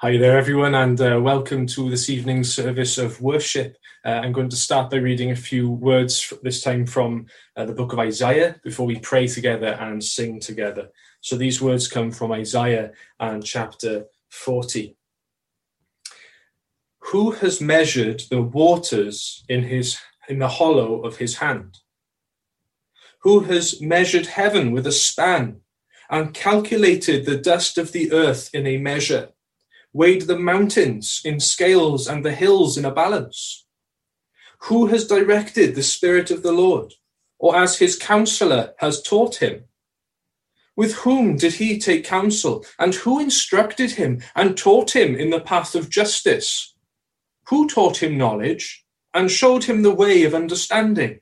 Hi there, everyone, and welcome to this evening's service of worship. I'm going to start by reading a few words, this time from the book of Isaiah, before we pray together and sing together. So these words come from Isaiah and chapter 40. Who has measured the waters in the hollow of his hand? Who has measured heaven with a span and calculated the dust of the earth in a measure? Weighed the mountains in scales and the hills in a balance? Who has directed the Spirit of the Lord, or as his counselor has taught him? With whom did he take counsel, and who instructed him and taught him in the path of justice? Who taught him knowledge and showed him the way of understanding?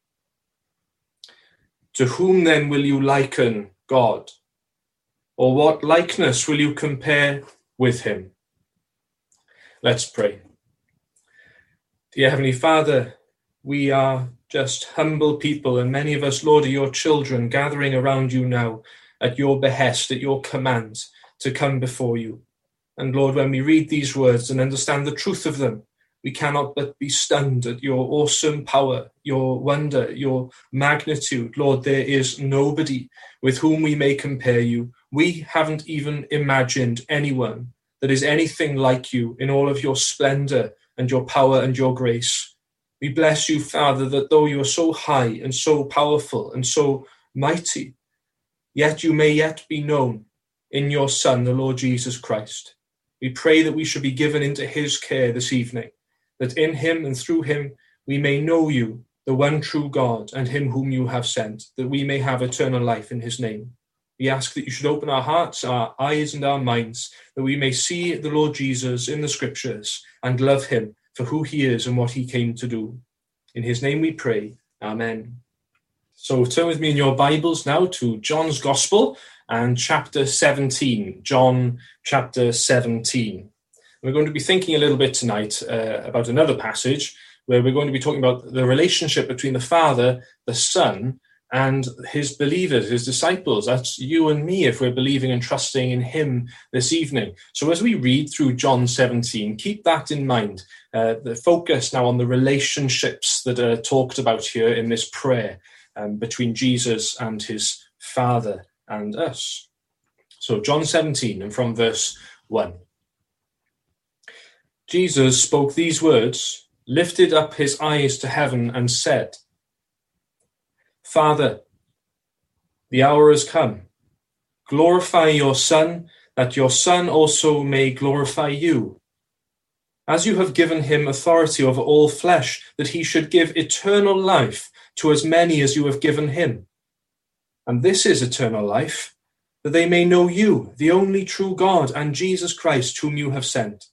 To whom then will you liken God? Or what likeness will you compare with him? Let's pray. Dear Heavenly Father, we are just humble people, and many of us, Lord, are your children gathering around you now at your behest, at your command to come before you. And Lord, when we read these words and understand the truth of them, we cannot but be stunned at your awesome power, your wonder, your magnitude. Lord, there is nobody with whom we may compare you. We haven't even imagined anyone that is anything like you in all of your splendor and your power and your grace. We bless you, Father, that though you are so high and so powerful and so mighty, yet you may yet be known in your Son, the Lord Jesus Christ. We pray that we should be given into his care this evening, that in him and through him we may know you, the one true God, and him whom you have sent, that we may have eternal life in his name. We ask that you should open our hearts, our eyes, and our minds, that we may see the Lord Jesus in the scriptures and love him for who he is and what he came to do. In his name we pray. Amen. So turn with me in your Bibles now to John's Gospel and chapter 17. John chapter 17. We're going to be thinking a little bit tonight about another passage where we're going to be talking about the relationship between the Father, the Son, and his believers, his disciples. That's you and me if we're believing and trusting in him this evening. So as we read through John 17, keep that in mind. The focus now on the relationships that are talked about here in this prayer between Jesus and his Father and us. So John 17, and from verse 1. Jesus spoke these words, lifted up his eyes to heaven and said, Father, the hour has come. Glorify your Son, that your Son also may glorify you. As you have given him authority over all flesh, that he should give eternal life to as many as you have given him. And this is eternal life, that they may know you, the only true God, and Jesus Christ, whom you have sent.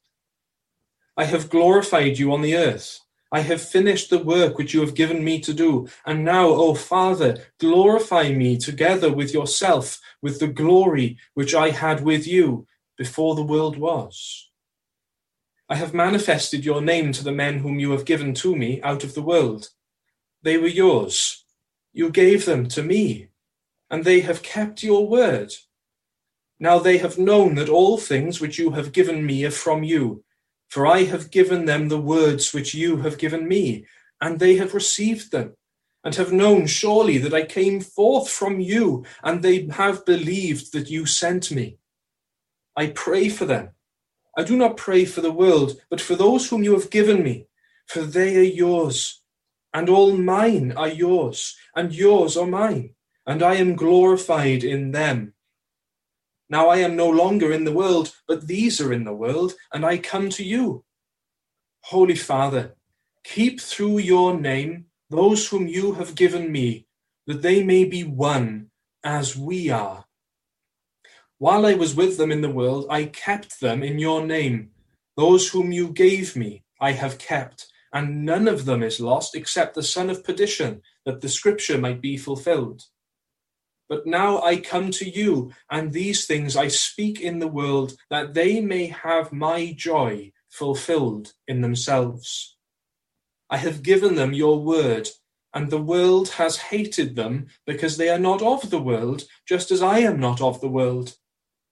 I have glorified you on the earth. I have finished the work which you have given me to do. And now, O Father, glorify me together with yourself, with the glory which I had with you before the world was. I have manifested your name to the men whom you have given to me out of the world. They were yours. You gave them to me, and they have kept your word. Now they have known that all things which you have given me are from you. For I have given them the words which you have given me, and they have received them, and have known surely that I came forth from you, and they have believed that you sent me. I pray for them. I do not pray for the world, but for those whom you have given me, for they are yours, and all mine are yours, and yours are mine, and I am glorified in them. Now I am no longer in the world, but these are in the world, and I come to you. Holy Father, keep through your name those whom you have given me, that they may be one as we are. While I was with them in the world, I kept them in your name. Those whom you gave me, I have kept, and none of them is lost except the son of perdition, that the scripture might be fulfilled. But now I come to you, and these things I speak in the world, that they may have my joy fulfilled in themselves. I have given them your word, and the world has hated them, because they are not of the world, just as I am not of the world.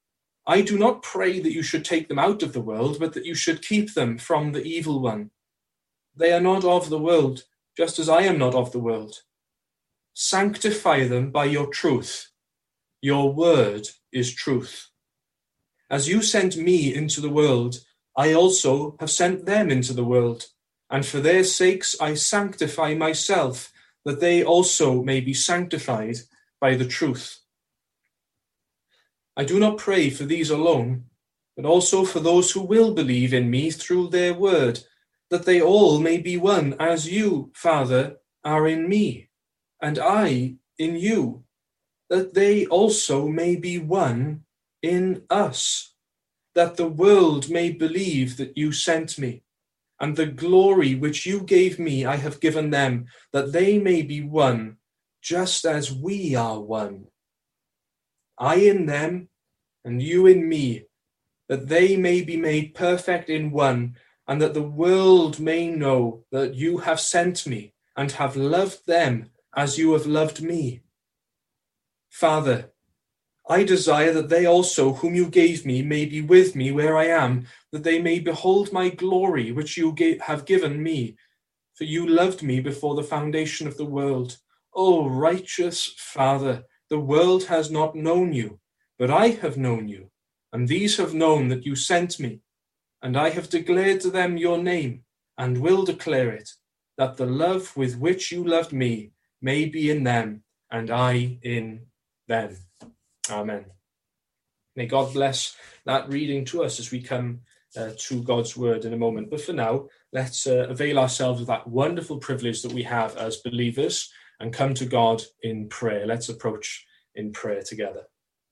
I do not pray that you should take them out of the world, but that you should keep them from the evil one. They are not of the world, just as I am not of the world. Sanctify them by your truth. Your word is truth. As you sent me into the world, I also have sent them into the world, and for their sakes I sanctify myself, that they also may be sanctified by the truth. I do not pray for these alone, but also for those who will believe in me through their word, that they all may be one, as you, Father, are in me, and I in you, that they also may be one in us, that the world may believe that you sent me, and the glory which you gave me I have given them, that they may be one, just as we are one. I in them, and you in me, that they may be made perfect in one, and that the world may know that you have sent me, and have loved them as you have loved me. Father, I desire that they also, whom you gave me, may be with me where I am, that they may behold my glory, which you have given me. For you loved me before the foundation of the world. O righteous Father, the world has not known you, but I have known you, and these have known that you sent me. And I have declared to them your name, and will declare it, that the love with which you loved me may be in them, and I in them. Amen. May God bless that reading to us as we come to God's word in a moment. But for now, let's avail ourselves of that wonderful privilege that we have as believers and come to God in prayer. Let's approach in prayer together.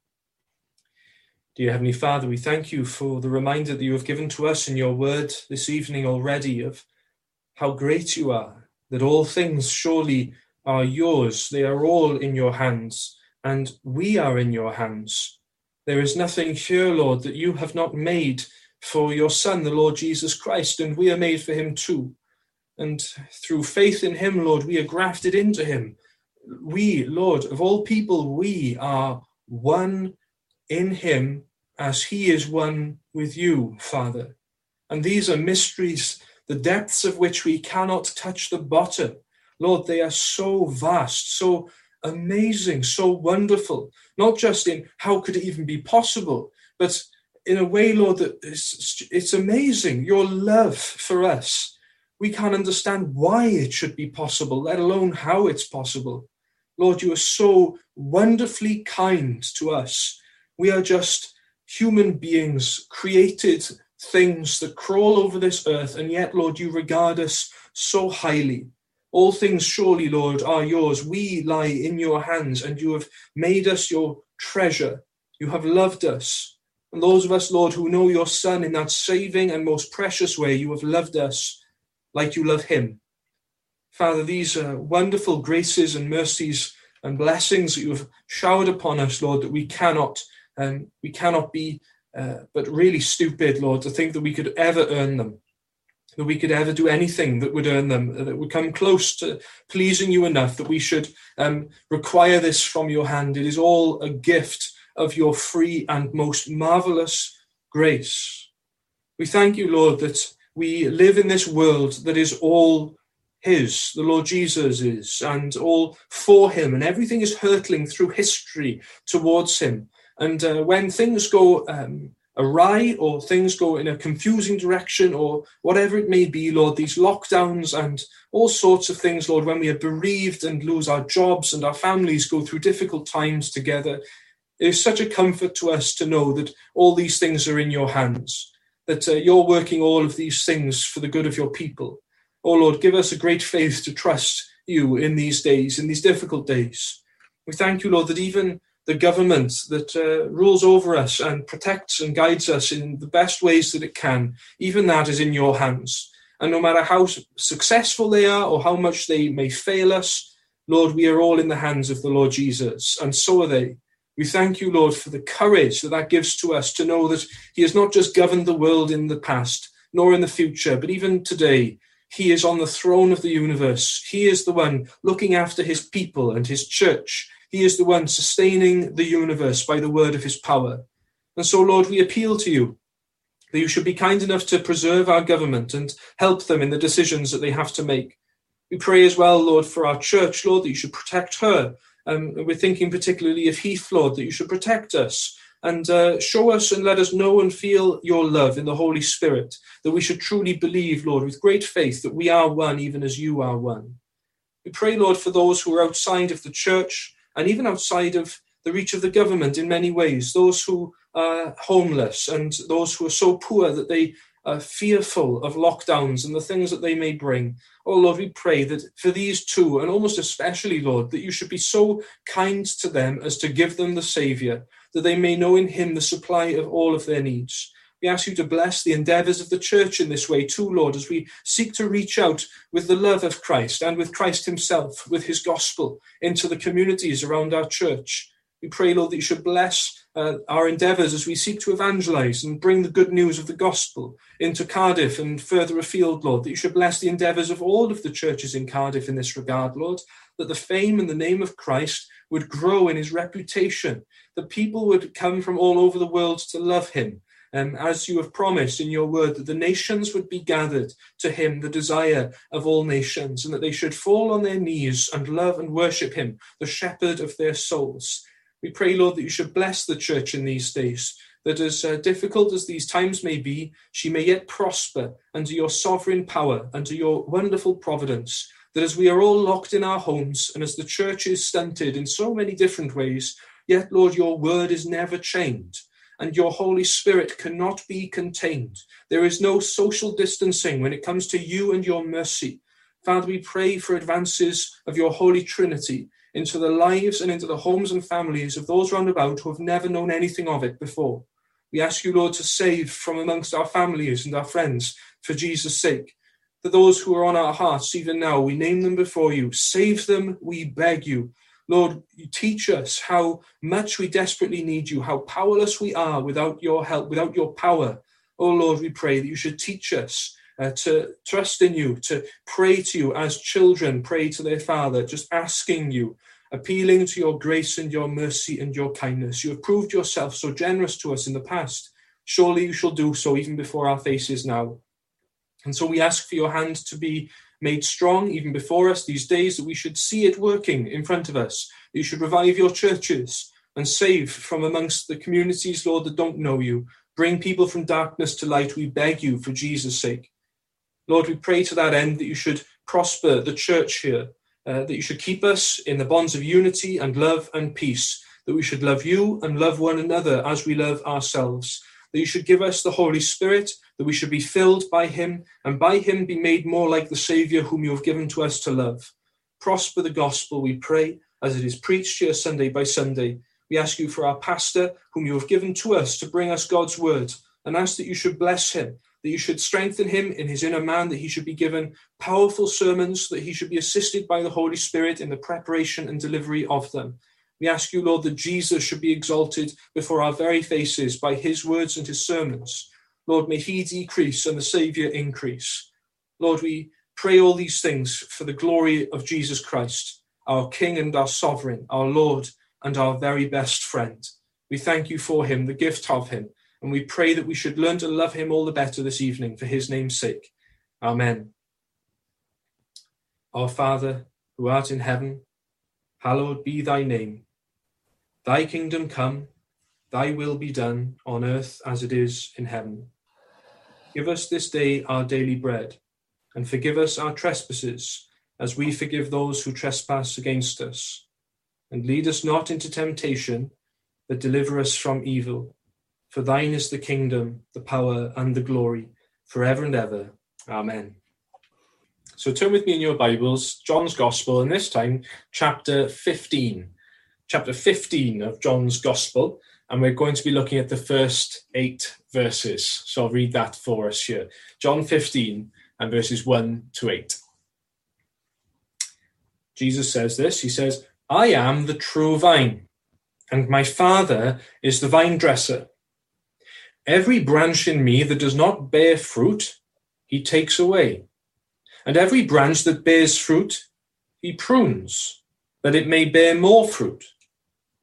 Dear Heavenly Father, we thank you for the reminder that you have given to us in your word this evening already of how great you are, that all things surely are yours. They are all in your hands, and we are in your hands. There is nothing here, Lord, that you have not made for your Son, the Lord Jesus Christ, and we are made for him too. And through faith in him, Lord, we are grafted into him. We, Lord, of all people, we are one in him as he is one with you, Father. And these are mysteries, the depths of which we cannot touch the bottom. Lord, they are so vast, so amazing, so wonderful, not just in how could it even be possible, but in a way, Lord, that it's amazing, your love for us. We can't understand why it should be possible, let alone how it's possible. Lord, you are so wonderfully kind to us. We are just human beings, created things that crawl over this earth, and yet, Lord, you regard us so highly. All things surely, Lord, are yours. We lie in your hands, and you have made us your treasure. You have loved us. And those of us, Lord, who know your Son in that saving and most precious way, you have loved us like you love him. Father, these are wonderful graces and mercies and blessings that you have showered upon us, Lord, that we cannot be but really stupid, Lord, to think that we could ever earn them, that we could ever do anything that would earn them, that would come close to pleasing you enough that we should require this from your hand. It is all a gift of your free and most marvelous grace. We thank you, Lord, that we live in this world that is all his, the Lord Jesus is, and all for him, and everything is hurtling through history towards him. And when things go awry, or things go in a confusing direction, or whatever it may be, Lord, these lockdowns and all sorts of things, Lord, when we are bereaved and lose our jobs and our families go through difficult times together, it is such a comfort to us to know that all these things are in your hands, that you're working all of these things for the good of your people. Oh, Lord, give us a great faith to trust you in these days, in these difficult days. We thank you, Lord, that even the government that rules over us and protects and guides us in the best ways that it can, even that is in your hands. And no matter how successful they are or how much they may fail us, Lord, we are all in the hands of the Lord Jesus, and so are they. We thank you, Lord, for the courage that gives to us to know that he has not just governed the world in the past, nor in the future, but even today, he is on the throne of the universe. He is the one looking after his people and his church. He is the one sustaining the universe by the word of his power. And so, Lord, we appeal to you that you should be kind enough to preserve our government and help them in the decisions that they have to make. We pray as well, Lord, for our church, Lord, that you should protect her. We're thinking particularly of Heath, Lord, that you should protect us and show us and let us know and feel your love in the Holy Spirit, that we should truly believe, Lord, with great faith that we are one, even as you are one. We pray, Lord, for those who are outside of the church and even outside of the reach of the government in many ways, those who are homeless and those who are so poor that they are fearful of lockdowns and the things that they may bring. Oh, Lord, we pray that for these two, and almost especially, Lord, that you should be so kind to them as to give them the Saviour, that they may know in him the supply of all of their needs. We ask you to bless the endeavours of the church in this way too, Lord, as we seek to reach out with the love of Christ and with Christ himself, with his gospel, into the communities around our church. We pray, Lord, that you should bless our endeavours as we seek to evangelise and bring the good news of the gospel into Cardiff and further afield, Lord, that you should bless the endeavours of all of the churches in Cardiff in this regard, Lord, that the fame and the name of Christ would grow in his reputation, that people would come from all over the world to love him, as you have promised in your word, that the nations would be gathered to him, the desire of all nations, and that they should fall on their knees and love and worship him, the shepherd of their souls. We pray, Lord, that you should bless the church in these days, that as difficult as these times may be, she may yet prosper under your sovereign power, under your wonderful providence, that as we are all locked in our homes and as the church is stunted in so many different ways, yet, Lord, your word is never chained and your Holy Spirit cannot be contained. There is no social distancing when it comes to you and your mercy. Father, we pray for advances of your Holy Trinity into the lives and into the homes and families of those round about who have never known anything of it before. We ask you, Lord, to save from amongst our families and our friends for Jesus' sake. For those who are on our hearts even now, we name them before you. Save them, we beg you. Lord, you teach us how much we desperately need you, how powerless we are without your help, without your power. Oh, Lord, we pray that you should teach us to trust in you, to pray to you as children pray to their Father, just asking you, appealing to your grace and your mercy and your kindness. You have proved yourself so generous to us in the past. Surely you shall do so even before our faces now. And so we ask for your hand to be made strong even before us these days, that we should see it working in front of us. You should revive your churches and save from amongst the communities, Lord, that don't know you. Bring people from darkness to light, we beg you, for Jesus' sake. Lord, we pray to that end that you should prosper the church here, that you should keep us in the bonds of unity and love and peace, that we should love you and love one another as we love ourselves, that you should give us the Holy Spirit, that we should be filled by him, and by him be made more like the Saviour whom you have given to us to love. Prosper the gospel, we pray, as it is preached here Sunday by Sunday. We ask you for our pastor, whom you have given to us to bring us God's word, and ask that you should bless him, that you should strengthen him in his inner man, that he should be given powerful sermons, that he should be assisted by the Holy Spirit in the preparation and delivery of them. We ask you, Lord, that Jesus should be exalted before our very faces by his words and his sermons. Lord, may he decrease and the Saviour increase. Lord, we pray all these things for the glory of Jesus Christ, our King and our Sovereign, our Lord and our very best friend. We thank you for him, the gift of him, and we pray that we should learn to love him all the better this evening for his name's sake. Amen. Our Father, who art in heaven, hallowed be thy name. Thy kingdom come, thy will be done on earth as it is in heaven. Give us this day our daily bread, and forgive us our trespasses, as we forgive those who trespass against us. And lead us not into temptation, but deliver us from evil. For thine is the kingdom, the power, and the glory, forever and ever. Amen. So turn with me in your Bibles, John's Gospel, and this time, chapter 15. Chapter 15 of John's Gospel, and we're going to be looking at the first 8 verses. So I'll read that for us here. John 15 and verses 1 to 8. Jesus says this, he says, I am the true vine, and my Father is the vine dresser. Every branch in me that does not bear fruit, he takes away. And every branch that bears fruit, he prunes, that it may bear more fruit.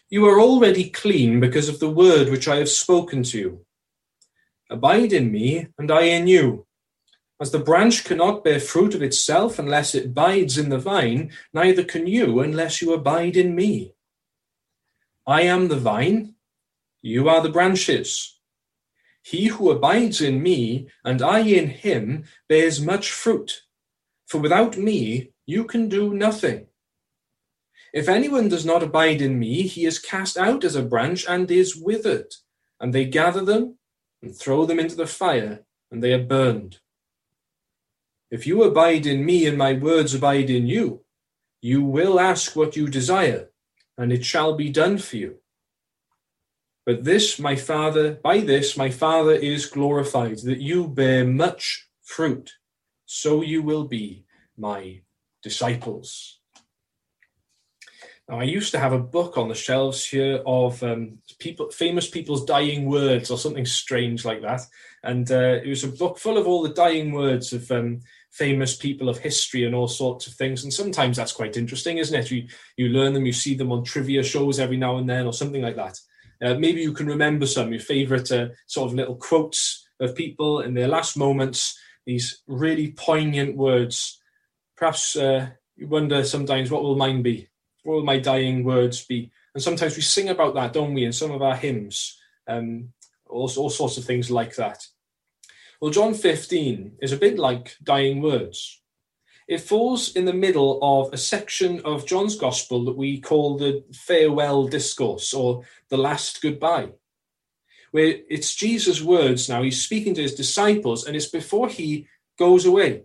You are already clean because of the word which I have spoken to you. Abide in me, and I in you. As the branch cannot bear fruit of itself unless it abides in the vine, neither can you unless you abide in me. I am the vine, you are the branches. He who abides in me, and I in him, bears much fruit. For without me, you can do nothing. If anyone does not abide in me, he is cast out as a branch and is withered, and they gather them and throw them into the fire, and they are burned. If you abide in me and my words abide in you, you will ask what you desire, and it shall be done for you. But by this my Father is glorified, that you bear much fruit, so you will be my disciples. Now, I used to have a book on the shelves here of famous people's dying words or something strange like that. And it was a book full of all the dying words of famous people of history and all sorts of things. And sometimes that's quite interesting, isn't it? You learn them, you see them on trivia shows every now and then or something like that. Maybe you can remember your favorite sort of little quotes of people in their last moments, these really poignant words. Perhaps you wonder sometimes, what will mine be? What will my dying words be? And sometimes we sing about that, don't we, in some of our hymns, all sorts of things like that. Well, John 15 is a bit like dying words. It falls in the middle of a section of John's Gospel that we call the farewell discourse, or the last goodbye, where it's Jesus' words now. He's speaking to his disciples, and it's before he goes away.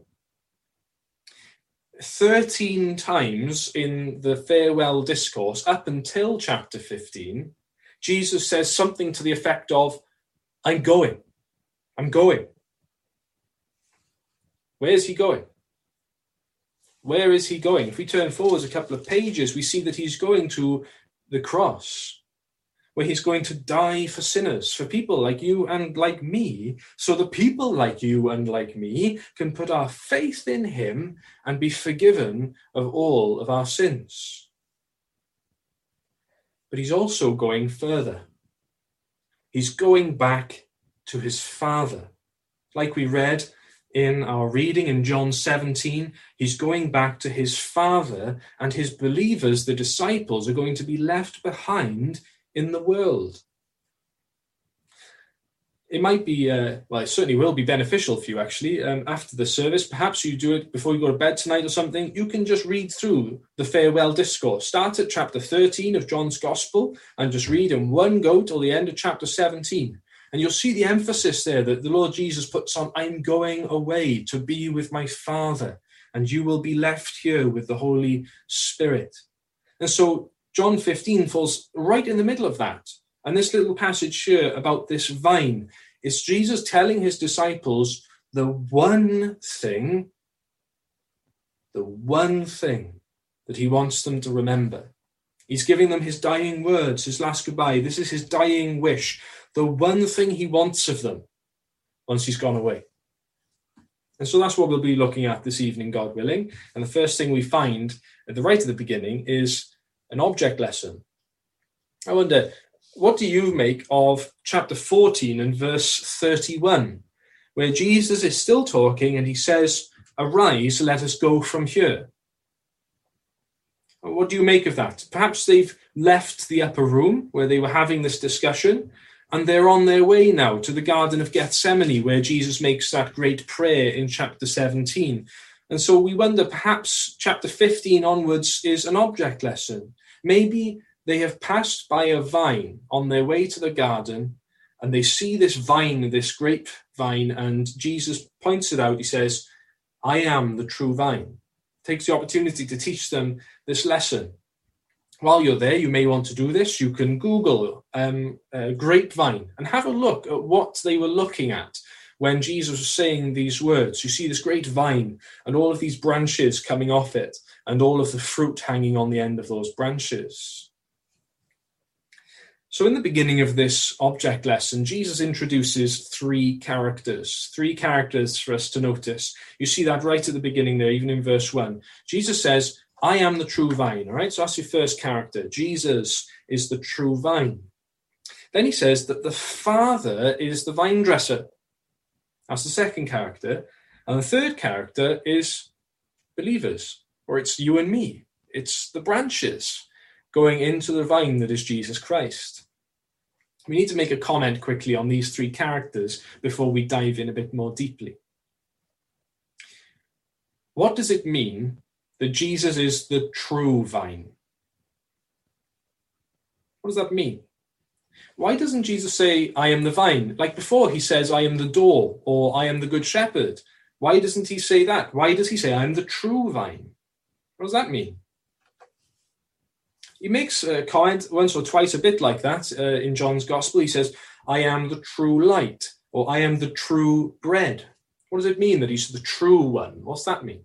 13 times in the farewell discourse, up until chapter 15, Jesus says something to the effect of, I'm going. Where's he going? Where is he going? If we turn forwards a couple of pages, we see that he's going to the cross, where he's going to die for sinners, for people like you and like me, so the people like you and like me can put our faith in him and be forgiven of all of our sins. But he's also going further. He's going back to his Father. Like we read in our reading in John 17, he's going back to his Father, and his believers, the disciples, are going to be left behind in the world. It might be, it certainly will be beneficial for you, actually, after the service. Perhaps you do it before you go to bed tonight or something. You can just read through the farewell discourse. Start at chapter 13 of John's Gospel and just read in one go till the end of chapter 17. And you'll see the emphasis there that the Lord Jesus puts on, I'm going away to be with my Father, and you will be left here with the Holy Spirit. And so John 15 falls right in the middle of that. And this little passage here about this vine is Jesus telling his disciples the one thing that he wants them to remember. He's giving them his dying words, his last goodbye. This is his dying wish. The one thing he wants of them once he's gone away. And so that's what we'll be looking at this evening, God willing. And the first thing we find at the right at the beginning is an object lesson. I wonder, what do you make of chapter 14 and verse 31, where Jesus is still talking and he says, arise, let us go from here. What do you make of that? Perhaps they've left the upper room where they were having this discussion, and they're on their way now to the Garden of Gethsemane, where Jesus makes that great prayer in chapter 17. And so we wonder, perhaps chapter 15 onwards is an object lesson. Maybe they have passed by a vine on their way to the garden, and they see this vine, this grapevine, and Jesus points it out. He says, I am the true vine. Takes the opportunity to teach them this lesson. While you're there, you may want to do this. You can Google grapevine and have a look at what they were looking at when Jesus was saying these words. You see this great vine and all of these branches coming off it and all of the fruit hanging on the end of those branches. So in the beginning of this object lesson, Jesus introduces three characters for us to notice. You see that right at the beginning there, even in verse 1. Jesus says, I am the true vine, all right? So that's your first character. Jesus is the true vine. Then he says that the Father is the vine dresser. That's the second character. And the third character is believers, or it's you and me. It's the branches going into the vine that is Jesus Christ. We need to make a comment quickly on these three characters before we dive in a bit more deeply. What does it mean that Jesus is the true vine? What does that mean? Why doesn't Jesus say, I am the vine? Like before, he says, I am the door, or I am the good shepherd. Why doesn't he say that? Why does he say, I am the true vine? What does that mean? He makes a comment once or twice a bit like that in John's Gospel. He says, I am the true light, or I am the true bread. What does it mean that he's the true one? What's that mean?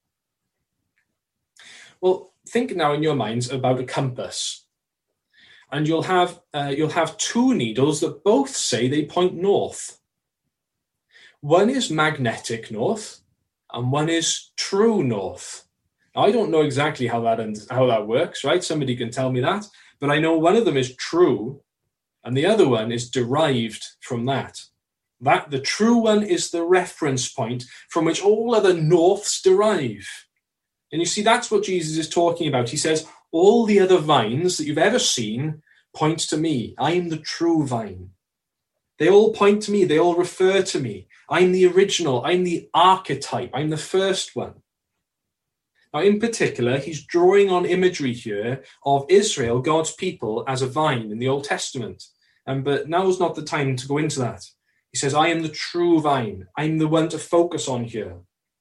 Well, think now in your minds about a compass. And you'll have two needles that both say they point north. One is magnetic north, and one is true north. Now, I don't know exactly how that works, right? Somebody can tell me that, but I know one of them is true, and the other one is derived from that. That the true one is the reference point from which all other norths derive. And you see, that's what Jesus is talking about. He says, all the other vines that you've ever seen point to me. I'm the true vine. They all point to me. They all refer to me. I'm the original. I'm the archetype. I'm the first one. Now, in particular, he's drawing on imagery here of Israel, God's people, as a vine in the Old Testament. But now's not the time to go into that. He says, I am the true vine. I'm the one to focus on here.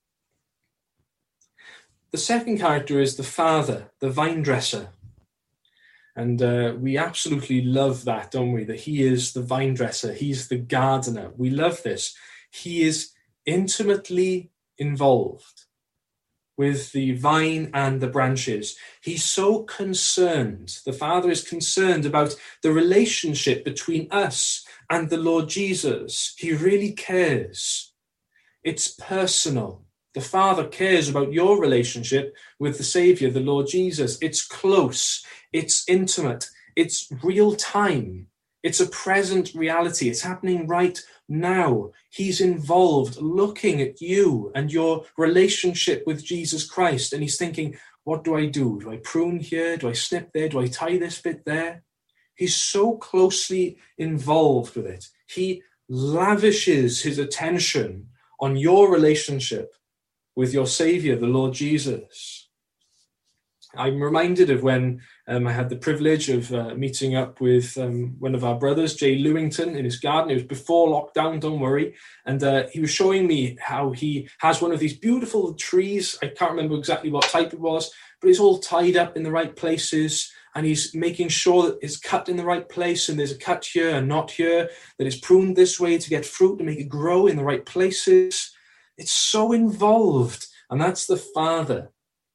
The second character is the Father, the vine dresser. And we absolutely love that, don't we? That he is the vine dresser. He's the gardener. We love this. He is intimately involved with the vine and the branches. He's so concerned. The Father is concerned about the relationship between us and the Lord Jesus. He really cares. It's personal. The Father cares about your relationship with the Savior, the Lord Jesus. It's close. It's intimate. It's real time. It's a present reality. It's happening right now. He's involved, looking at you and your relationship with Jesus Christ. And he's thinking, what do I do? Do I prune here? Do I snip there? Do I tie this bit there? He's so closely involved with it. He lavishes his attention on your relationship with your Savior, the Lord Jesus. I'm reminded of when I had the privilege of meeting up with one of our brothers, Jay Lewington, in his garden. It was before lockdown, don't worry. And he was showing me how he has one of these beautiful trees. I can't remember exactly what type it was, but it's all tied up in the right places. And he's making sure that it's cut in the right place, and there's a cut here and not here, that it's pruned this way to get fruit, to make it grow in the right places. It's so involved. And that's the Father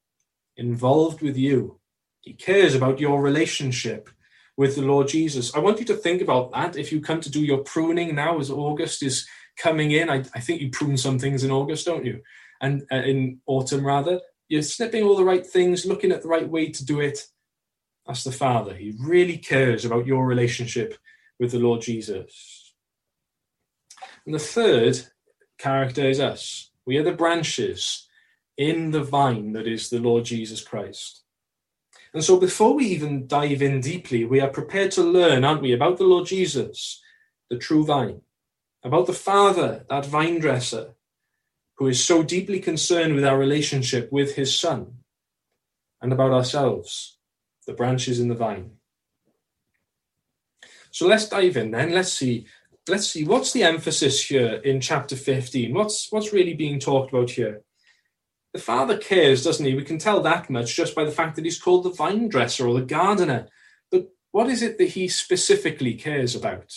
involved with you. He cares about your relationship with the Lord Jesus. I want you to think about that if you come to do your pruning now as August is coming in. I think you prune some things in August, don't you? And in autumn, rather. You're snipping all the right things, looking at the right way to do it. That's the Father. He really cares about your relationship with the Lord Jesus. And the third character is us. We are the branches in the vine that is the Lord Jesus Christ. And so before we even dive in deeply, we are prepared to learn, aren't we, about the Lord Jesus, the true vine, about the Father, that vine dresser, who is so deeply concerned with our relationship with his Son, and about ourselves, the branches in the vine. So let's dive in then. Let's see what's the emphasis here in chapter 15. What's really being talked about here? The Father cares, doesn't he? We can tell that much just by the fact that he's called the vine dresser or the gardener. But what is it that he specifically cares about?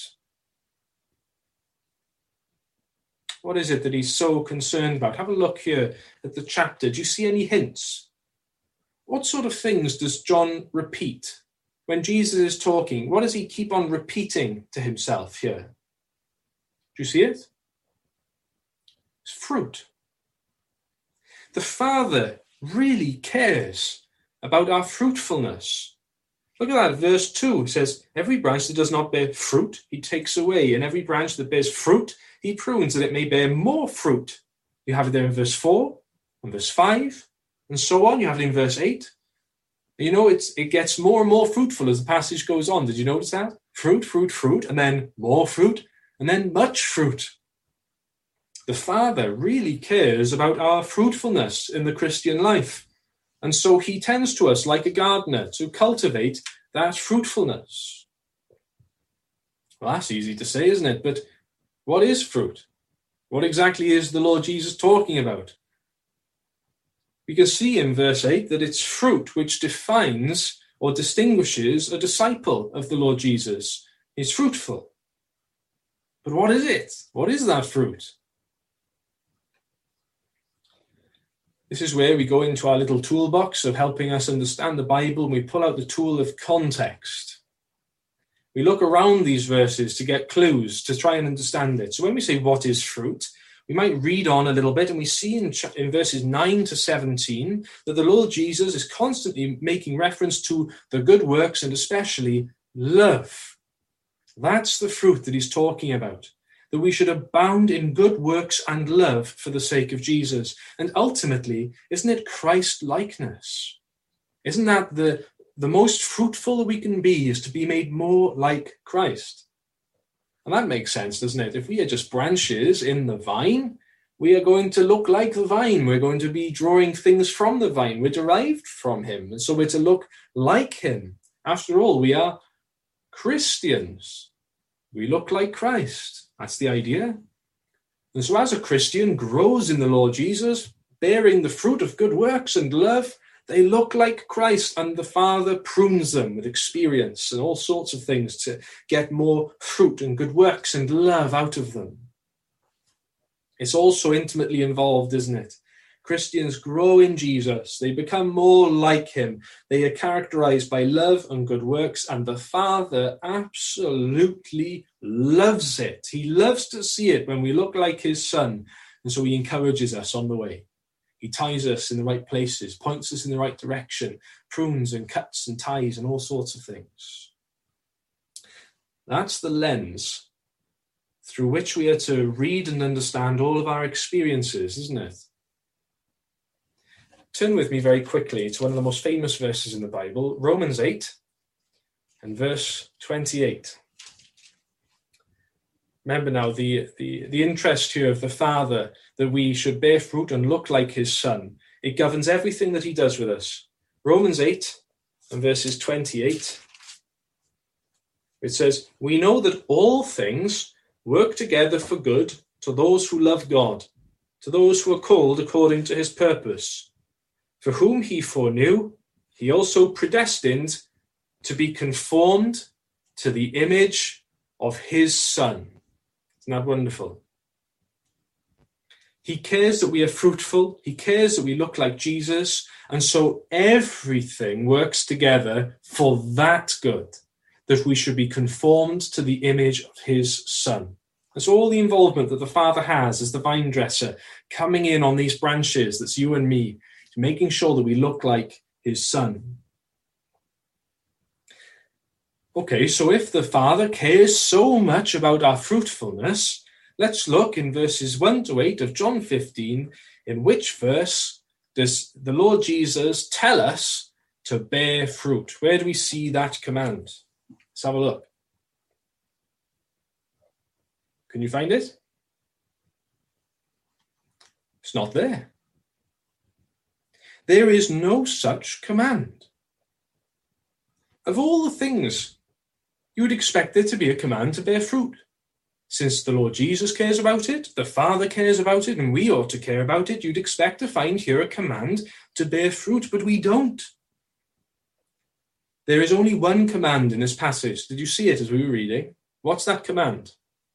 What is it that he's so concerned about? Have a look here at the chapter. Do you see any hints? What sort of things does John repeat? When Jesus is talking, what does he keep on repeating to himself here? Do you see it? It's fruit. The Father really cares about our fruitfulness. Look at that, verse 2 says, every branch that does not bear fruit, he takes away, and every branch that bears fruit, he prunes, that it may bear more fruit. You have it there in verse 4, and verse 5, and so on. You have it in verse 8. You know, it gets more and more fruitful as the passage goes on. Did you notice that? Fruit, fruit, fruit, and then more fruit, and then much fruit. The Father really cares about our fruitfulness in the Christian life. And so he tends to us like a gardener to cultivate that fruitfulness. Well, that's easy to say, isn't it? But what is fruit? What exactly is the Lord Jesus talking about? We can see in verse 8 that it's fruit which defines or distinguishes a disciple of the Lord Jesus. He's fruitful. But what is it? What is that fruit? This is where we go into our little toolbox of helping us understand the Bible, and we pull out the tool of context. We look around these verses to get clues, to try and understand it. So when we say, what is fruit? We might read on a little bit, and we see in verses 9 to 17 that the Lord Jesus is constantly making reference to the good works and especially love. That's the fruit that he's talking about. That we should abound in good works and love for the sake of Jesus. And ultimately, isn't it Christ-likeness? Isn't that the most fruitful that we can be, is to be made more like Christ? And that makes sense, doesn't it? If we are just branches in the vine, we are going to look like the vine. We're going to be drawing things from the vine. We're derived from him. And so we're to look like him. After all, we are Christians. We look like Christ. That's the idea. And so as a Christian grows in the Lord Jesus, bearing the fruit of good works and love, they look like Christ, and the Father prunes them with experience and all sorts of things to get more fruit and good works and love out of them. It's also intimately involved, isn't it? Christians grow in Jesus. They become more like him. They are characterized by love and good works, and the Father absolutely loves it. He loves to see it when we look like his Son, and so he encourages us on the way. He ties us in the right places, points us in the right direction, prunes and cuts and ties and all sorts of things. That's the lens through which we are to read and understand all of our experiences, isn't it? Turn with me very quickly to one of the most famous verses in the Bible, Romans 8 and verse 28. Remember now the interest here of the Father, that we should bear fruit and look like his Son. It governs everything that he does with us. Romans 8 and verses 28. It says, we know that all things work together for good to those who love God, to those who are called according to his purpose. For whom he foreknew, he also predestined to be conformed to the image of his Son. Isn't that wonderful? He cares that we are fruitful. He cares that we look like Jesus. And so everything works together for that good, that we should be conformed to the image of his Son. And so all the involvement that the Father has as the vine dresser, coming in on these branches, that's you and me, making sure that we look like his Son. Okay, so if the Father cares so much about our fruitfulness, let's look in verses 1 to 8 of John 15, in which verse does the Lord Jesus tell us to bear fruit? Where do we see that command? Let's have a look. Can you find it? It's not there. There is no such command. Of all the things, you would expect there to be a command to bear fruit. Since the Lord Jesus cares about it, the Father cares about it, and we ought to care about it, you'd expect to find here a command to bear fruit, but we don't. There is only one command in this passage. Did you see it as we were reading? What's that command?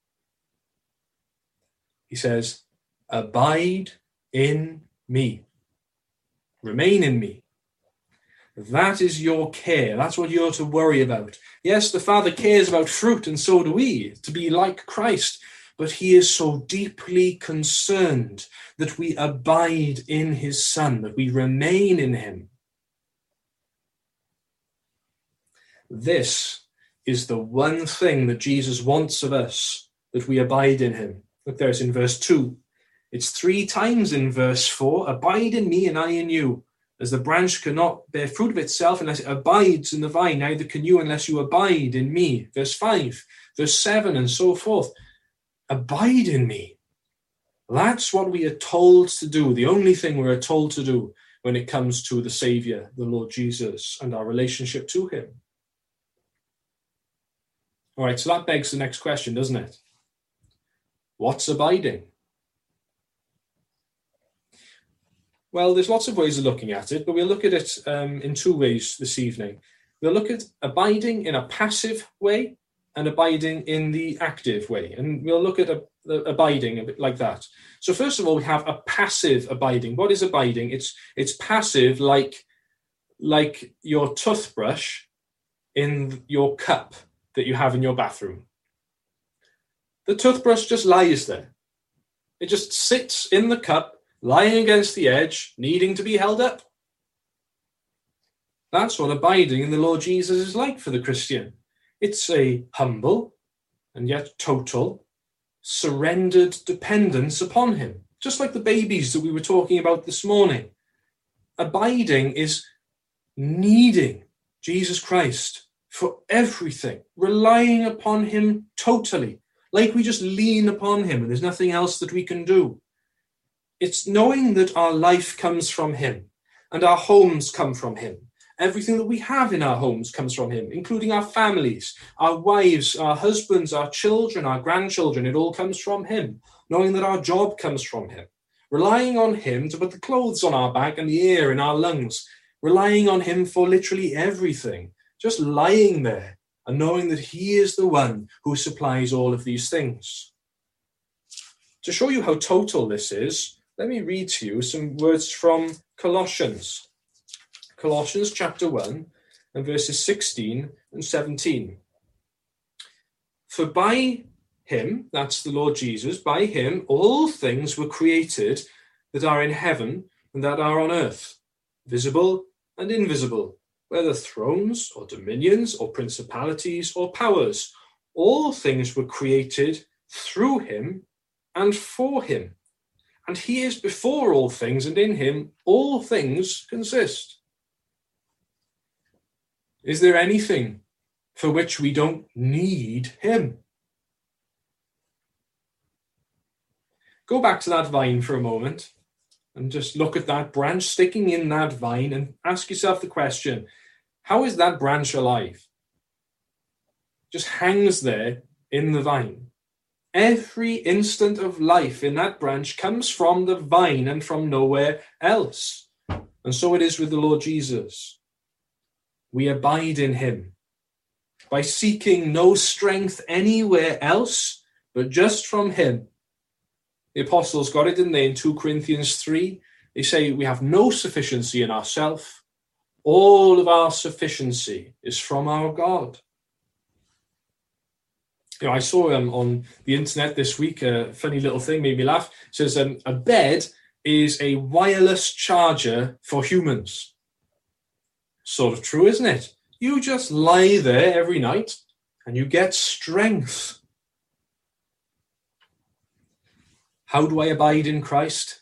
He says, abide in me. Remain in me. That is your care. That's what you're to worry about. Yes, the Father cares about fruit, and so do we, to be like Christ. But he is so deeply concerned that we abide in his Son, that we remain in him. This is the one thing that Jesus wants of us, that we abide in him. Look, there's in verse 2. It's 3 times in verse 4. Abide in me and I in you. As the branch cannot bear fruit of itself unless it abides in the vine, neither can you unless you abide in me. Verse 5, verse 7, and so forth. Abide in me. That's what we are told to do, the only thing we are told to do when it comes to the Saviour, the Lord Jesus, and our relationship to him. All right, so that begs the next question, doesn't it? What's abiding? Well, there's lots of ways of looking at it, but we'll look at it in 2 ways this evening. We'll look at abiding in a passive way and abiding in the active way. And we'll look at abiding a bit like that. So first of all, we have a passive abiding. What is abiding? It's passive, like your toothbrush in your cup that you have in your bathroom. The toothbrush just lies there. It just sits in the cup, lying against the edge, needing to be held up. That's what abiding in the Lord Jesus is like for the Christian. It's a humble and yet total, surrendered dependence upon him, just like the babies that we were talking about this morning. Abiding is needing Jesus Christ for everything, relying upon him totally, like we just lean upon him and there's nothing else that we can do. It's knowing that our life comes from him and our homes come from him. Everything that we have in our homes comes from him, including our families, our wives, our husbands, our children, our grandchildren. It all comes from him. Knowing that our job comes from him. Relying on him to put the clothes on our back and the air in our lungs. Relying on him for literally everything. Just lying there and knowing that he is the one who supplies all of these things. To show you how total this is, let me read to you some words from Colossians. Colossians chapter 1 and verses 16 and 17. For by him, that's the Lord Jesus, by him all things were created that are in heaven and that are on earth, visible and invisible, whether thrones or dominions or principalities or powers. All things were created through him and for him. And he is before all things, and in him all things consist. Is there anything for which we don't need him? Go back to that vine for a moment and just look at that branch sticking in that vine and ask yourself the question, how is that branch alive? Just hangs there in the vine. Every instant of life in that branch comes from the vine and from nowhere else. And so it is with the Lord Jesus. We abide in him by seeking no strength anywhere else, but just from him. The apostles got it, didn't they, in 2 Corinthians 3? They say we have no sufficiency in ourselves. All of our sufficiency is from our God. You know, I saw on the internet this week a funny little thing, made me laugh. It says a bed is a wireless charger for humans. Sort of true, isn't it? You just lie there every night and you get strength. How do I abide in Christ?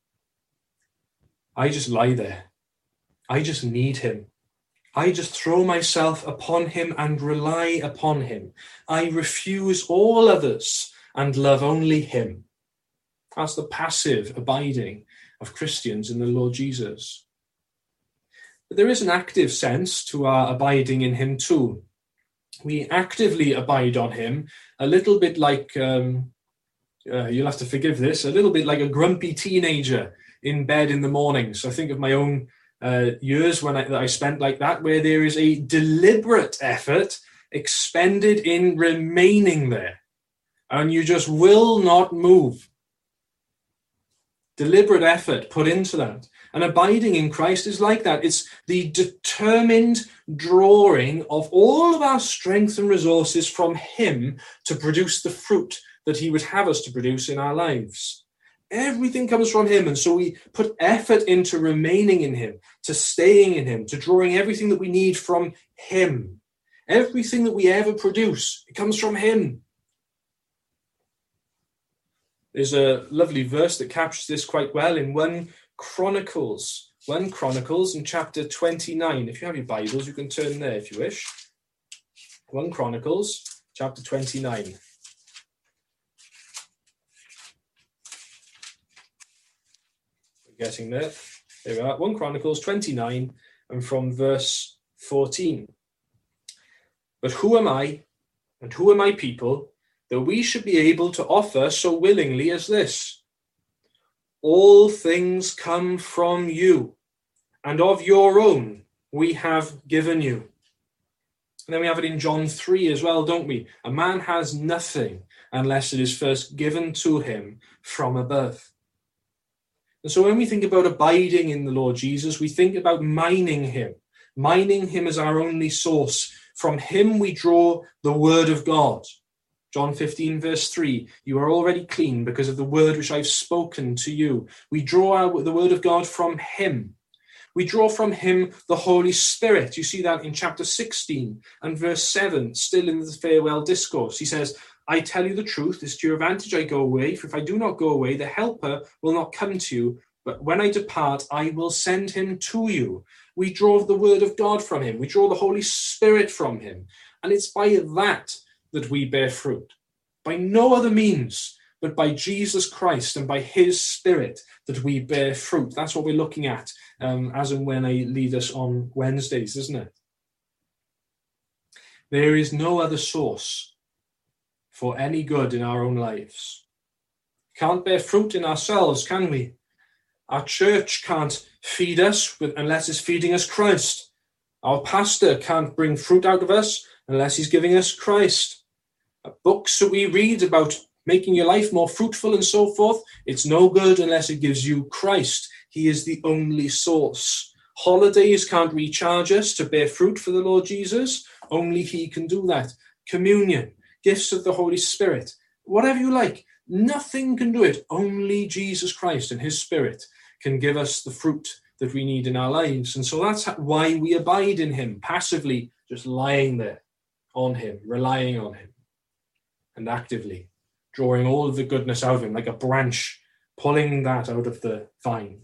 I just lie there. I just need him. I just throw myself upon him and rely upon him. I refuse all others and love only him. That's the passive abiding of Christians in the Lord Jesus. But there is an active sense to our abiding in him too. We actively abide on him, a little bit like, you'll have to forgive this, a little bit like a grumpy teenager in bed in the mornings. I think of my own years that I spent like that, where there is a deliberate effort expended in remaining there, and you just will not move. Deliberate effort put into that. And abiding in Christ is like that. It's the determined drawing of all of our strength and resources from him to produce the fruit that he would have us to produce in our lives. Everything comes from him, and so we put effort into remaining in him, to staying in him, to drawing everything that we need from him. Everything that we ever produce, it comes from him. There's a lovely verse that captures this quite well in 1 Chronicles in chapter 29. If you have your Bibles, you can turn there if you wish. 1 Chronicles, chapter 29. We're getting there. There we are. 1 Chronicles 29 and from verse 14. But who am I and who are my people that we should be able to offer so willingly as this? All things come from you, and of your own we have given you. And then we have it in John 3 as well, don't we? A man has nothing unless it is first given to him from above. And so when we think about abiding in the Lord Jesus, we think about mining him as our only source. From him we draw the word of God. John 15, verse 3, you are already clean because of the word which I've spoken to you. We draw the word of God from him. We draw from him the Holy Spirit. You see that in chapter 16 and verse 7, still in the farewell discourse. He says, I tell you the truth, it's to your advantage I go away, for if I do not go away, the helper will not come to you. But when I depart, I will send him to you. We draw the word of God from him. We draw the Holy Spirit from him. And it's by that we bear fruit. By no other means, but by Jesus Christ and by his Spirit that we bear fruit. That's what we're looking at as and when I lead us on Wednesdays, isn't it? There is no other source for any good in our own lives. Can't bear fruit in ourselves, can we? Our church can't feed us unless it's feeding us Christ. Our pastor can't bring fruit out of us unless he's giving us Christ. Books that we read about making your life more fruitful and so forth, it's no good unless it gives you Christ. He is the only source. Holidays can't recharge us to bear fruit for the Lord Jesus. Only he can do that. Communion, gifts of the Holy Spirit, whatever you like, nothing can do it. Only Jesus Christ and his Spirit can give us the fruit that we need in our lives. And so that's why we abide in him, passively just lying there on him, relying on him, and actively drawing all of the goodness out of him, like a branch, pulling that out of the vine.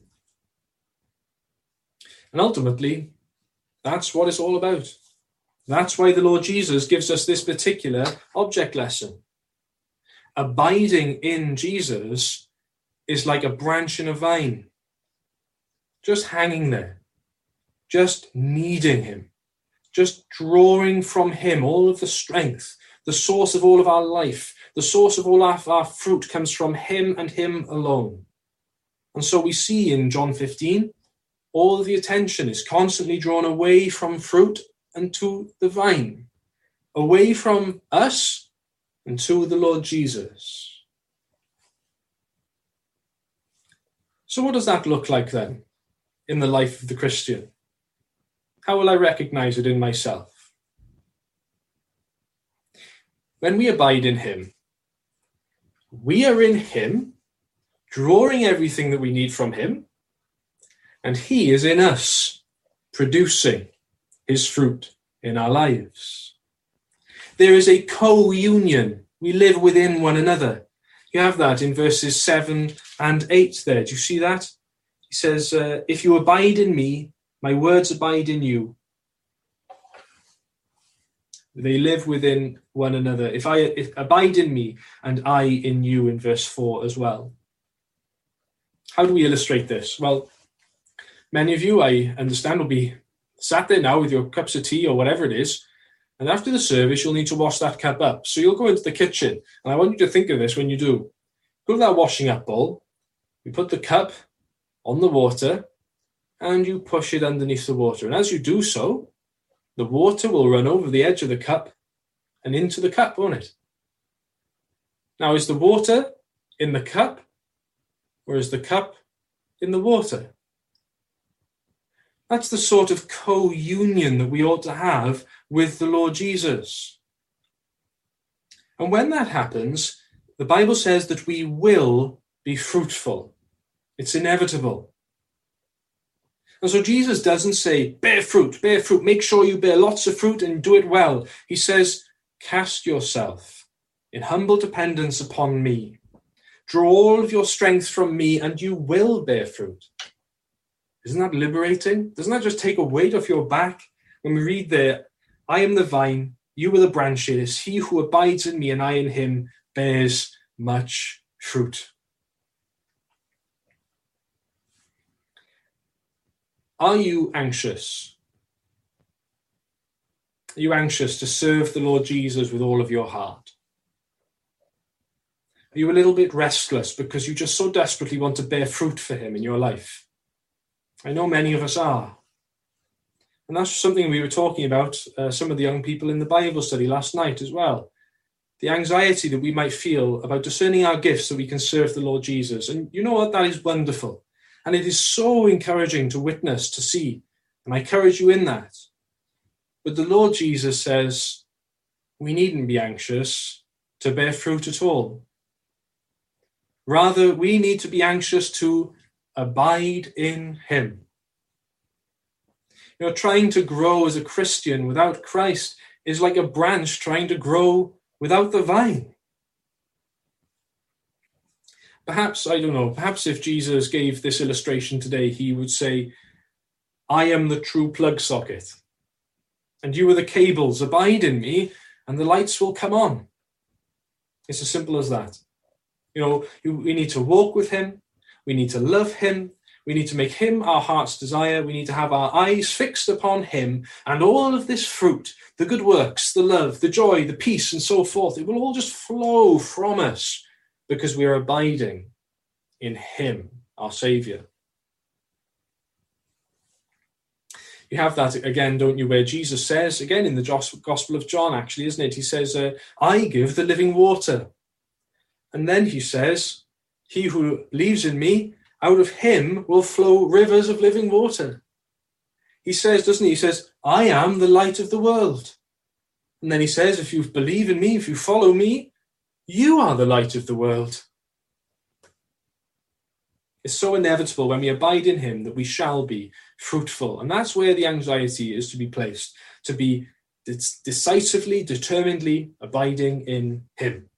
And ultimately, that's what it's all about. That's why the Lord Jesus gives us this particular object lesson. Abiding in Jesus is like a branch in a vine, just hanging there, just needing him, just drawing from him all of the strength. The source of all of our life, the source of all of our fruit comes from him and him alone. And so we see in John 15, all of the attention is constantly drawn away from fruit and to the vine, away from us and to the Lord Jesus. So what does that look like then in the life of the Christian? How will I recognize it in myself? When we abide in him, we are in him, drawing everything that we need from him, and he is in us, producing his fruit in our lives. There is a co-union. We live within one another. You have that in verses 7 and 8 there. Do you see that? He says, if you abide in me, my words abide in you. They live within one another. If abide in me and I in you, in verse 4 as well. How do we illustrate this? Well, many of you, I understand, will be sat there now with your cups of tea or whatever it is, and after the service, you'll need to wash that cup up. So you'll go into the kitchen, and I want you to think of this when you do. Go to that washing up bowl, you put the cup on the water, and you push it underneath the water. And as you do so, the water will run over the edge of the cup and into the cup, won't it? Now, is the water in the cup, or is the cup in the water? That's the sort of co-union that we ought to have with the Lord Jesus. And when that happens, the Bible says that we will be fruitful. It's inevitable. And so Jesus doesn't say, bear fruit, make sure you bear lots of fruit and do it well. He says, cast yourself in humble dependence upon me. Draw all of your strength from me and you will bear fruit. Isn't that liberating? Doesn't that just take a weight off your back? When we read there, I am the vine, you are the branches. He who abides in me and I in him bears much fruit. Are you anxious? Are you anxious to serve the Lord Jesus with all of your heart? Are you a little bit restless because you just so desperately want to bear fruit for him in your life? I know many of us are. And that's something we were talking about, some of the young people in the Bible study last night as well. The anxiety that we might feel about discerning our gifts so we can serve the Lord Jesus. And you know what? That is wonderful. And it is so encouraging to witness, to see. And I encourage you in that. But the Lord Jesus says we needn't be anxious to bear fruit at all. Rather, we need to be anxious to abide in him. You know, trying to grow as a Christian without Christ is like a branch trying to grow without the vine. Perhaps, I don't know, perhaps if Jesus gave this illustration today, he would say, I am the true plug socket, and you are the cables. Abide in me, and the lights will come on. It's as simple as that. You know, we need to walk with him. We need to love him. We need to make him our heart's desire. We need to have our eyes fixed upon him. And all of this fruit, the good works, the love, the joy, the peace, and so forth, it will all just flow from us because we are abiding in him, our Saviour. You have that again, don't you, where Jesus says, again in the Gospel of John, actually, isn't it? He says, I give the living water. And then he says, he who believes in me, out of him will flow rivers of living water. He says, doesn't he? He says, I am the light of the world. And then he says, if you believe in me, if you follow me, you are the light of the world. It's so inevitable when we abide in him that we shall be fruitful. And that's where the anxiety is to be placed, to be decisively, determinedly abiding in him.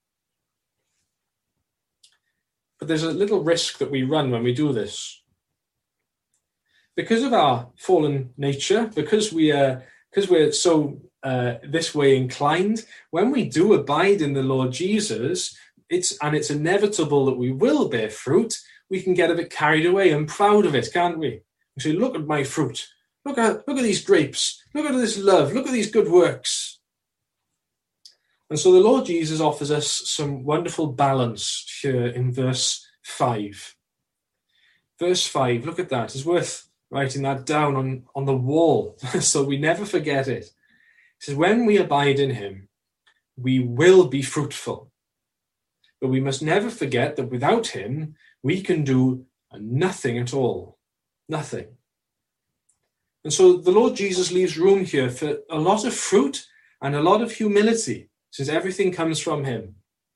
But there's a little risk that we run when we do this. Because of our fallen nature, because we're so this way inclined, when we do abide in the Lord Jesus, it's inevitable that we will bear fruit, we can get a bit carried away and proud of it, can't we? We say, look at my fruit. Look at these grapes. Look at this love. Look at these good works. And so the Lord Jesus offers us some wonderful balance here in verse 5. Verse 5, look at that. It's worth writing that down on the wall so we never forget it. It says, when we abide in him, we will be fruitful. But we must never forget that without him, we can do nothing at all. Nothing. And so the Lord Jesus leaves room here for a lot of fruit and a lot of humility, since everything comes from him.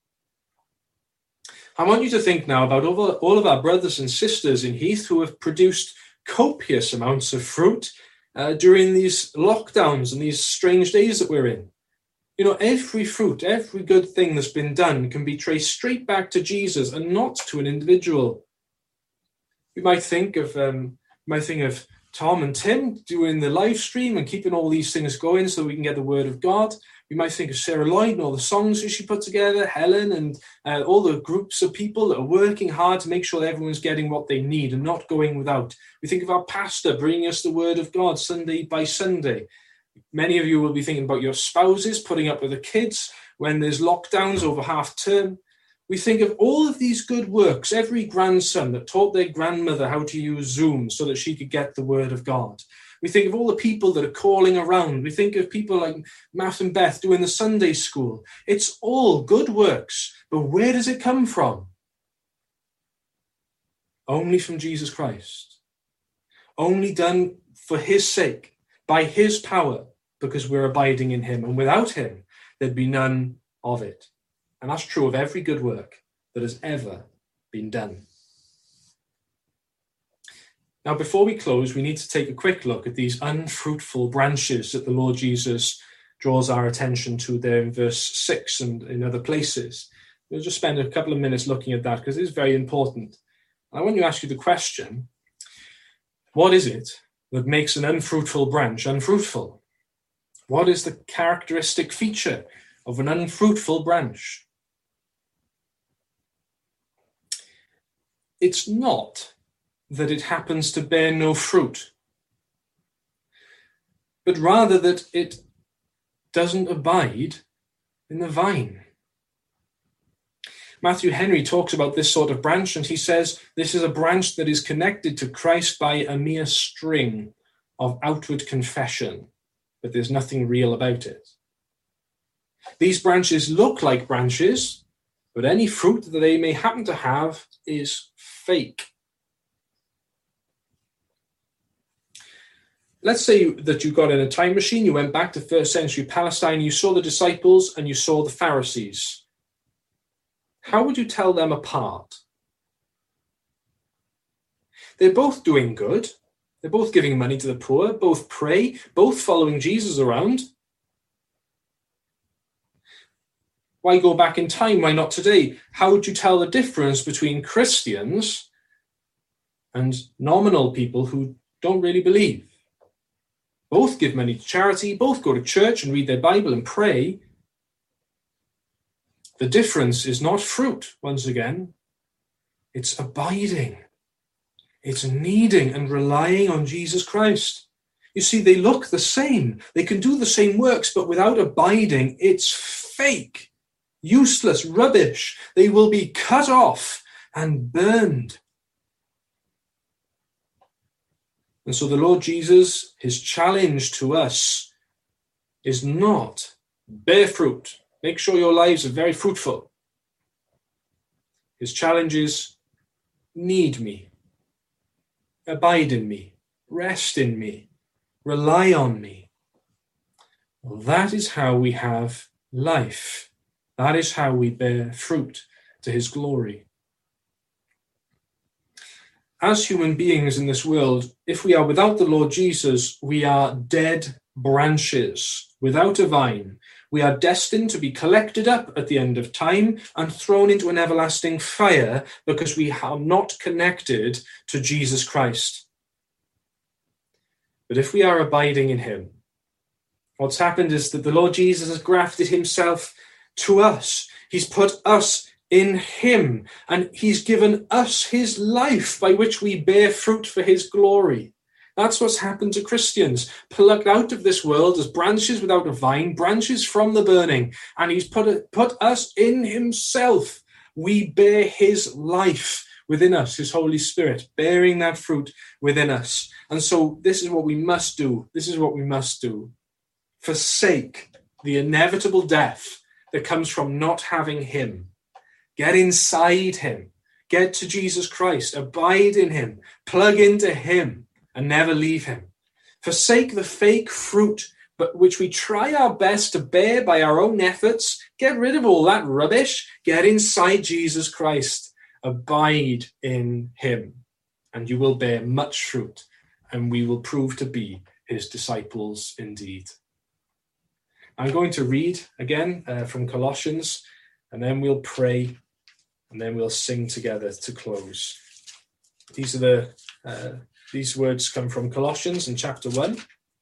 I want you to think now about all of our brothers and sisters in Heath who have produced copious amounts of fruit during these lockdowns and these strange days that we're in. You know, every fruit, every good thing that's been done can be traced straight back to Jesus and not to an individual. We might think of Tom and Tim doing the live stream and keeping all these things going so we can get the word of God. We might think of Sarah Lloyd and all the songs that she put together, Helen, and all the groups of people that are working hard to make sure that everyone's getting what they need and not going without. We think of our pastor bringing us the word of God Sunday by Sunday. Many of you will be thinking about your spouses putting up with the kids when there's lockdowns over half term. We think of all of these good works, every grandson that taught their grandmother how to use Zoom so that she could get the word of God. We think of all the people that are calling around. We think of people like Matt and Beth doing the Sunday school. It's all good works, but where does it come from? Only from Jesus Christ. Only done for his sake, by his power, because we're abiding in him. And without him, there'd be none of it. And that's true of every good work that has ever been done. Now, before we close, we need to take a quick look at these unfruitful branches that the Lord Jesus draws our attention to there in verse 6 and in other places. We'll just spend a couple of minutes looking at that because it is very important. I want to ask you the question, what is it that makes an unfruitful branch unfruitful? What is the characteristic feature of an unfruitful branch? It's not that it happens to bear no fruit, but rather that it doesn't abide in the vine. Matthew Henry talks about this sort of branch, and he says this is a branch that is connected to Christ by a mere string of outward confession, but there's nothing real about it. These branches look like branches, but any fruit that they may happen to have is fake. Let's say that you got in a time machine, you went back to first century Palestine, you saw the disciples and you saw the Pharisees. How would you tell them apart? They're both doing good. They're both giving money to the poor, both pray, both following Jesus around. Why go back in time? Why not today? How would you tell the difference between Christians and nominal people who don't really believe? Both give money to charity, both go to church and read their Bible and pray. The difference is not fruit, once again. It's abiding. It's needing and relying on Jesus Christ. You see, they look the same. They can do the same works, but without abiding, it's fake, useless, rubbish. They will be cut off and burned. And so the Lord Jesus, his challenge to us is not bear fruit. Make sure your lives are very fruitful. His challenge is need me, abide in me, rest in me, rely on me. Well, that is how we have life. That is how we bear fruit to his glory. As human beings in this world, if we are without the Lord Jesus, we are dead branches without a vine. We are destined to be collected up at the end of time and thrown into an everlasting fire because we are not connected to Jesus Christ. But if we are abiding in him, what's happened is that the Lord Jesus has grafted himself to us. He's put us in him, and he's given us his life by which we bear fruit for his glory. That's what's happened to Christians, plucked out of this world as branches without a vine, branches from the burning, and he's put us in himself. We bear his life within us, his Holy Spirit, bearing that fruit within us. And so this is what we must do. This is what we must do. Forsake the inevitable death that comes from not having him. Get inside him. Get to Jesus Christ. Abide in him. Plug into him and never leave him. Forsake the fake fruit, but which we try our best to bear by our own efforts. Get rid of all that rubbish. Get inside Jesus Christ. Abide in him, and you will bear much fruit, and we will prove to be his disciples indeed. I'm going to read again from Colossians, and then we'll pray, and then we'll sing together to close. These words come from Colossians in chapter 1,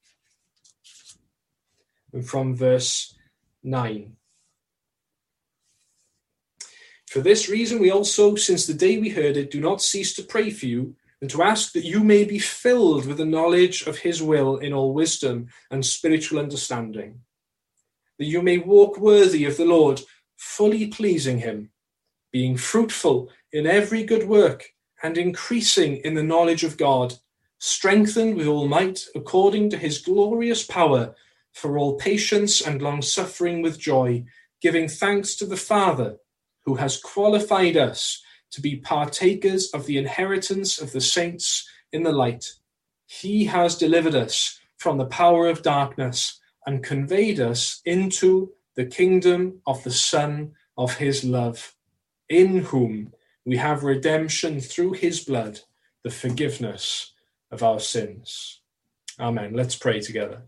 and from verse 9. For this reason we also, since the day we heard it, do not cease to pray for you, and to ask that you may be filled with the knowledge of his will in all wisdom and spiritual understanding, that you may walk worthy of the Lord, fully pleasing him, being fruitful in every good work and increasing in the knowledge of God, strengthened with all might according to his glorious power, for all patience and long-suffering with joy, giving thanks to the Father, who has qualified us to be partakers of the inheritance of the saints in the light. He has delivered us from the power of darkness and conveyed us into the kingdom of the Son of his love, in whom we have redemption through his blood, the forgiveness of our sins. Amen. Let's pray together.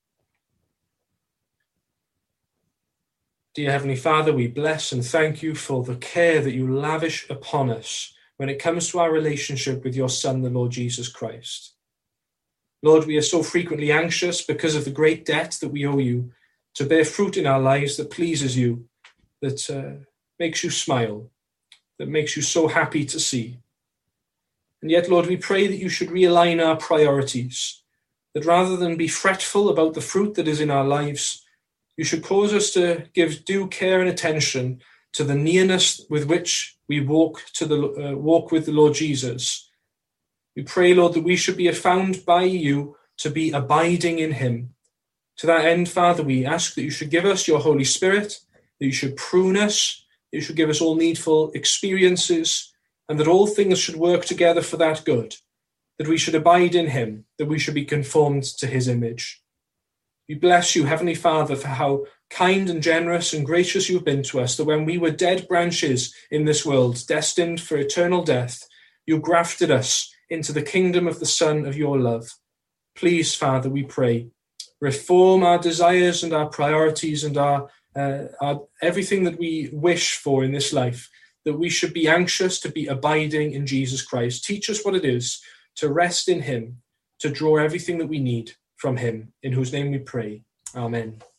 Dear Heavenly Father, we bless and thank you for the care that you lavish upon us when it comes to our relationship with your Son, the Lord Jesus Christ. Lord, we are so frequently anxious because of the great debt that we owe you to bear fruit in our lives that pleases you, that makes you smile, that makes you so happy to see. And yet, Lord, we pray that you should realign our priorities, that rather than be fretful about the fruit that is in our lives, you should cause us to give due care and attention to the nearness with which we walk with the Lord Jesus. We pray, Lord, that we should be found by you to be abiding in him. To that end, Father, we ask that you should give us your Holy Spirit, that you should prune us, that you should give us all needful experiences, and that all things should work together for that good, that we should abide in him, that we should be conformed to his image. We bless you, Heavenly Father, for how kind and generous and gracious you've been to us, that when we were dead branches in this world, destined for eternal death, you grafted us into the kingdom of the Son of your love. Please, Father, we pray, reform our desires and our priorities and our everything that we wish for in this life, that we should be anxious to be abiding in Jesus Christ. Teach us what it is to rest in him, to draw everything that we need from him, in whose name we pray. Amen.